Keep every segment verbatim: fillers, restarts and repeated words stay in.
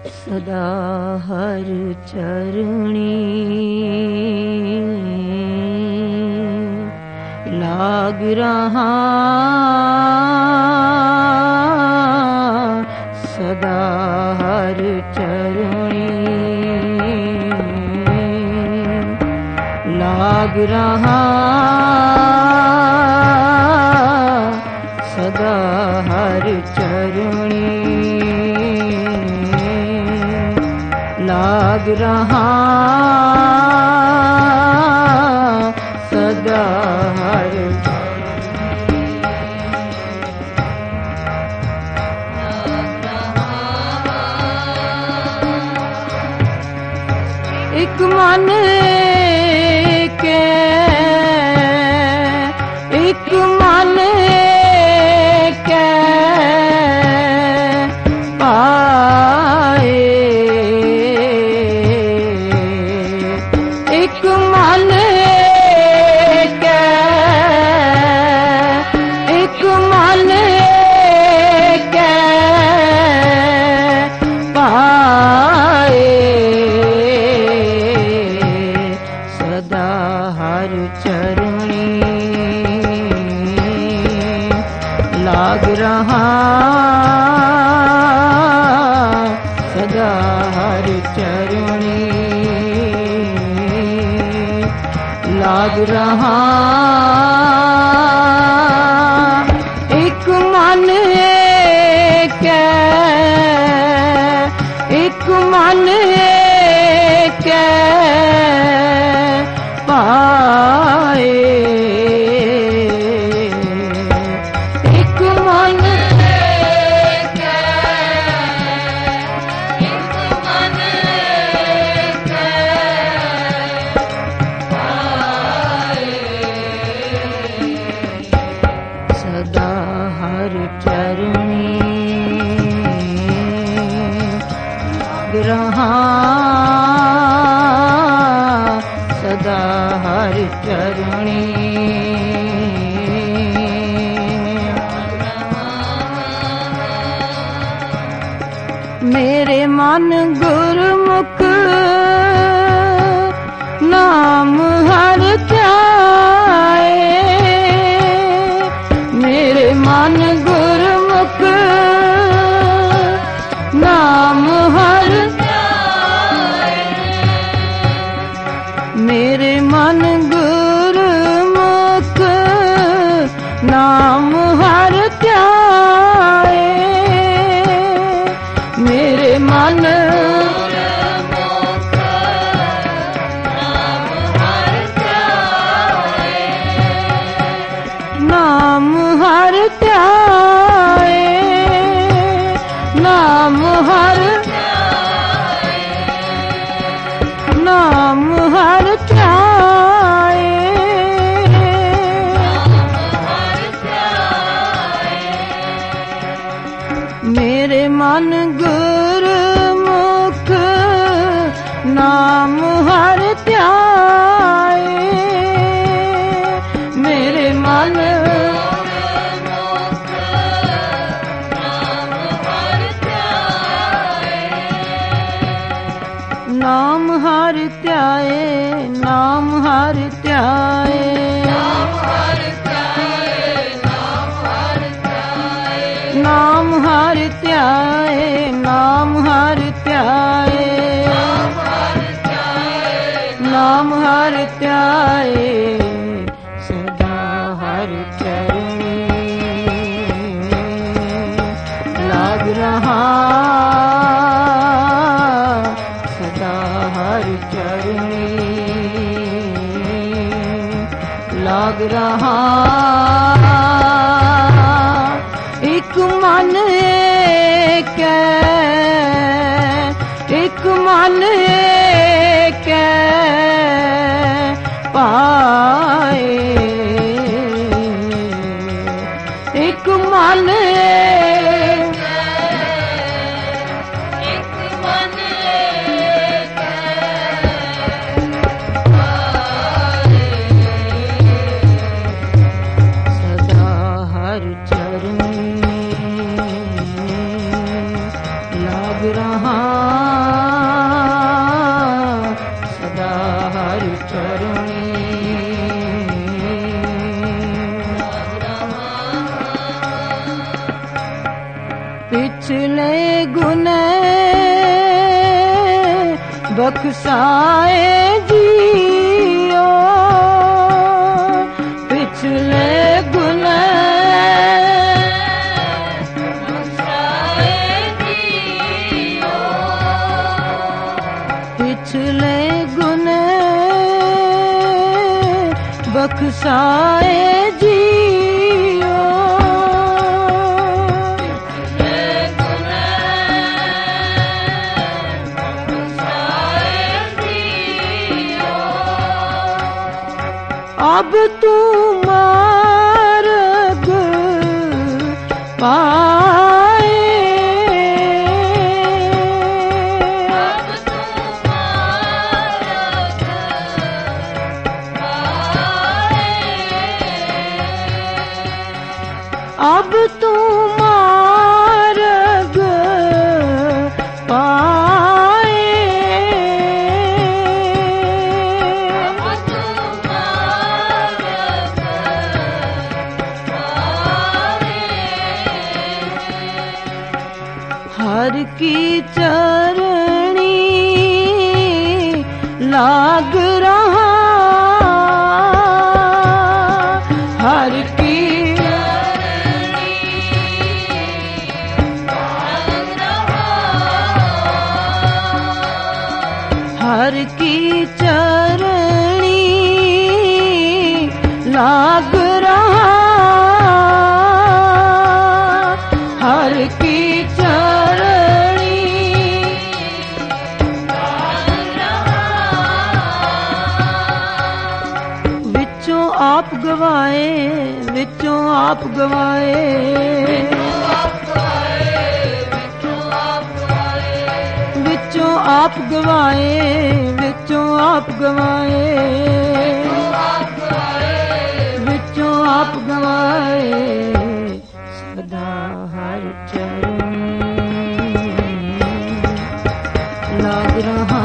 सदा हर चरणी लाग रहा, सदा हर चरणी लाग रहा, सदा हर चरणी लाग रहा, सदा हर एक मन के एक मन के पाए, एक मन के एक मन के पाए, सदा हर चरणी लाग रहा, सदा हर चरणी लाग रहा, एक मन के एक मन के पाए, एक मन के एक मन के पाए, सदा हर चरणी लाग रहा, सदा हर चरणी मेरे मन गुरमुख नाम हर ध्याए, मेरे मन गुरमुख नाम हर ध्याए, मेरे मन गुरमुख नाम हर ध्याए, मेरे मन गुरमुख नाम हर ध्याए, नाम हर ध्याए, नाम हर ध्याए, नाम हर ध्याए, मेरे मन गुरमुख नाम हर ध्याए, मेरे मन गुरमुख नाम हर ध्याए, नाम हर ध्याए, नाम हर ध्याए, नाम हर ध्याए, नाम हर ध्याए, नाम हर ध्याए, नाम हर ध्याए, नाम हर ध्याए, सदा हर चरणी लाग रहा, सदा हर चरणी लाग रहा, एक मन के एक मन के पाए, एक मन एक मन के पाए, सदा हर चरणी लाग लाग रहा सदा हरि चरणी पिछले गुने बख्शाए जियो पिछले गुने बख्शाए जियो पिछले गुने बख्शाए जियो अब तू मार्ग पाए अब तू मार्ग पाए अब तू मार्ग पाए हर की चरणी लाग रहा हर की चरणी लाग रहा हर की चरणी लाग रहा हर की आप गवाए विचों आप गवाए विचों आप गवाए विचों आप गवाए विचों आप गवाए सदा हर चरण लाग रहा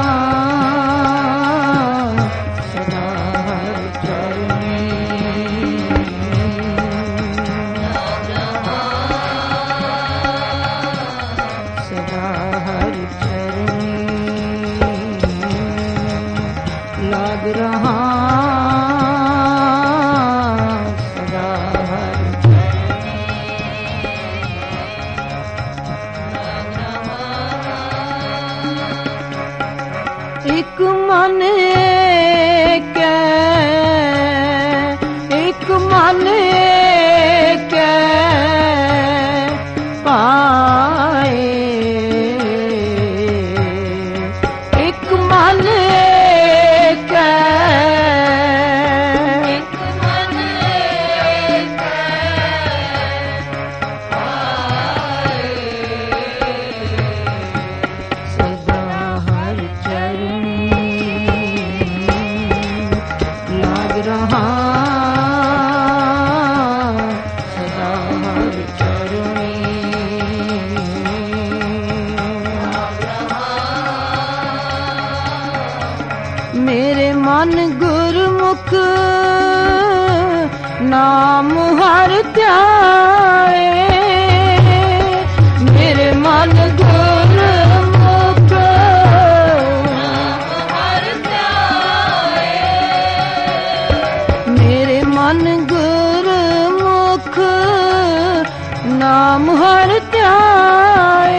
लाग रहा सदा हर एक मन के एक मन के पाए एक मन मेरे मन गुरमुख नाम हर ध्याए मेरे मन गुरमुख नाम हर ध्याए मेरे मन गुरमुख नाम हर ध्याए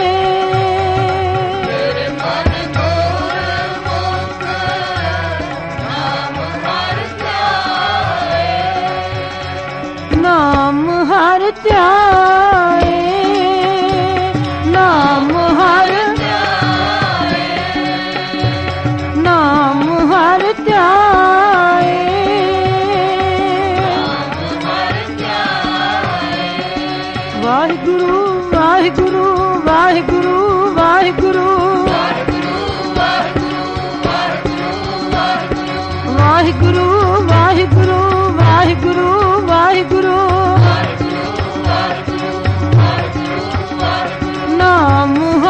नाम हर ध्याए नाम हर ध्याए नाम हर ध्याए वाहिगुरु वाहिगुरु वाहिगुरु वाहिगुरु वाहिगुरु वाहिगुरु वाहिगुरु वाहिगुरु नाम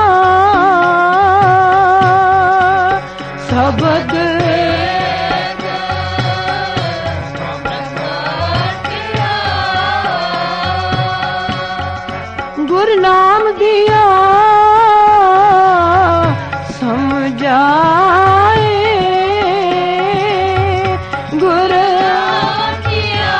ਸ਼ਬਦ ਗੁਰ ਨਾਮ ਦਿਆ ਸਮਝਾਏ ਗੁਰ ਨਾਮ ਦਿਆ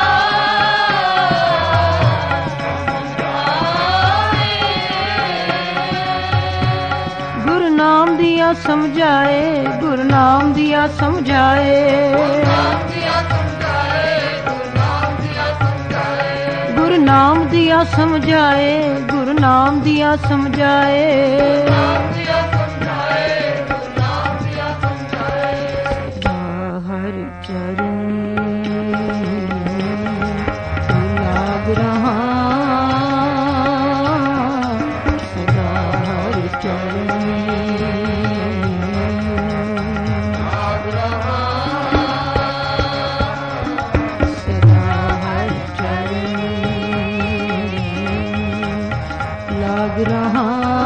ਗੁਰ ਨਾਮ ਦਿਆ ਸਮਝਾਏ ਗੁਰ ਨਾਮ ਦਿਆ ਸਮਝਾਏ ਗੁਰ ਨਾਮ ਦਿਆ ਸਮਝਾਏ ਗੁਰ ਨਾਮ ਦਿਆ ਸਮਝਾਏ ਹਰ ਚਰਨ ਲਾਗ ਰਹਾ ਸਦਾ ਹਰ ਚਰਨ ਲਾਗ ਰਹਾ ਸਦਾ ਹਰ ਚਰਨ ਲਾਗ ਰਹਾ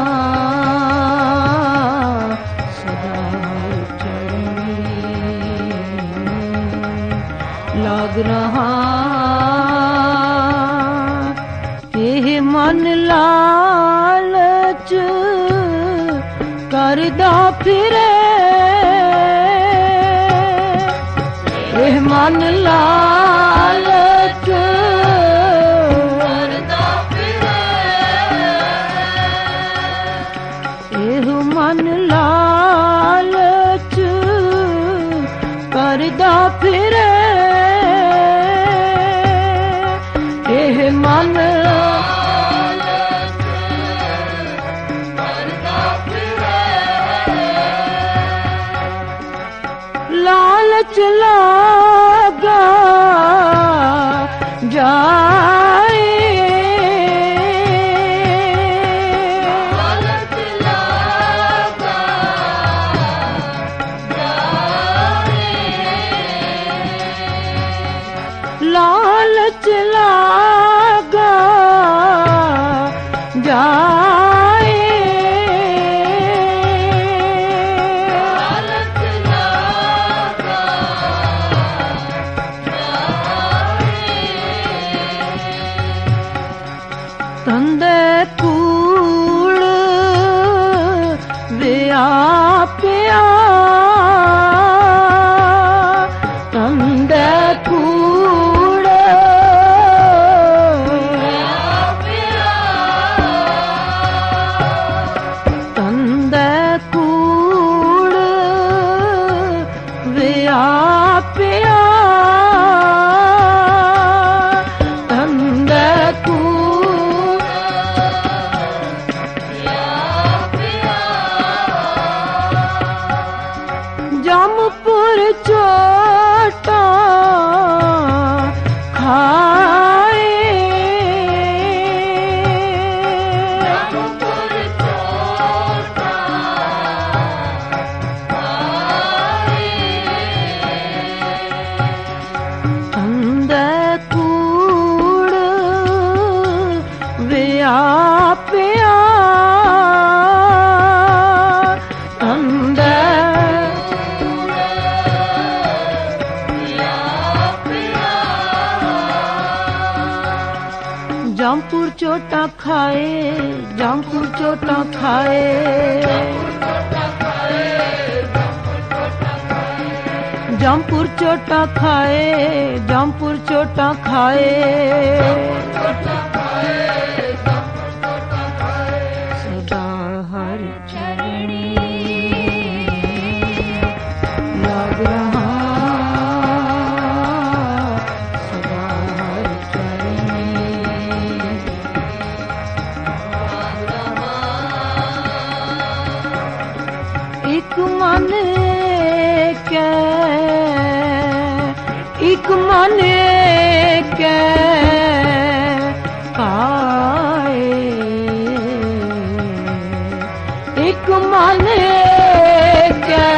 ਸਦਾ ਹਰ ਚਰਨ ਲਾਗ ਰਹਾ ਇਹ ਮਨ ਲਾਲਚ ਕਰਦਾ ਫਿਰੇ ਇਹ ਮਨ ਲਾਲਚ ਕਰਦਾ ਫਿਰੇ ਇਹ ਮਨ ਲਾਲਚ ਕਰਦਾ ਫਿਰੇ ਇਹ ਮਨ ਲਾਲਚ ਲਾਗਾ ਜਾਏ ਲਾਲਚ ਲਾਗਾ ਜਾਏ ਲਾਲਚ ਲਾਗਾ ਜਾਏ ਤੰਦੇ ਕੂੜ ਵਿਆਪਿਆ ਤੰਦੇ ਕੂੜ ਵਿਆਪਿਆ ਤੰਦੇ ਕੂੜ ਵਿਆਪਿਆ ਤੰਦੇ ਕੂੜ ਜਮਪੁਰ ਚੋਟਾ ਖਾਏ ਜਮਪੁਰ ਚੋਟਾ ਖਾਏ ਤੰਦੇ ਕੂੜ ਵਿਆਪਿਆ ਤੰਦੇ ਜਮਪੁਰ ਚੋਟਾ ਖਾਏ ਜਮਪੁਰ ਚੋਟਾ ਖਾਏ ਜਮਪੁਰ ਚੋਟਾ ਖਾਏ ਜਮਪੁਰ ਚੋਟਾ ਖਾਏ ਸਦਾ ਹਰ ਚਰਣੀ ਲਾਗ ਰਹਾ ਸਦਾ ਹਰ ਚਰਣੀ ਇੱਕ ਮਨ ਕੈ ਇੱਕ ਮਨ ਕੈ ਕਾਏ ਇੱਕ ਮਨ ਕੈ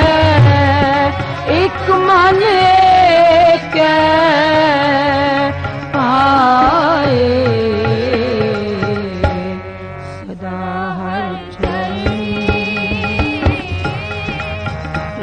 ਇੱਕ ਮਨ ਕੈ ਪਾਏ ਸਦਾ ਹਰ ਚਰਣੀ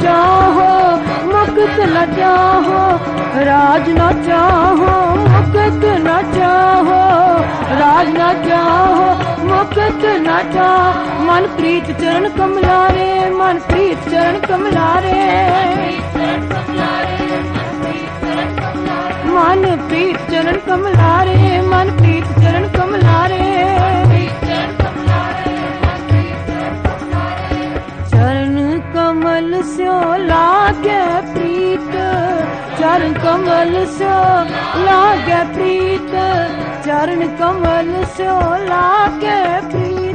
चाहो मुक्त न चाहो, राज न चाहो मुक्त न चाहो, राज न चाहो मुक्त न चाहो। मन प्रीत चरण कमलारे, मन प्रीत चरण कमलारे, मन प्रीत चरण कमलारे, मन प्रीत चरण कमलारे। चरण कमल स्यो लागे प्रीत, चरण कमल स्यो लागे प्रीत, चरण कमल स्यो लागे प्रीत।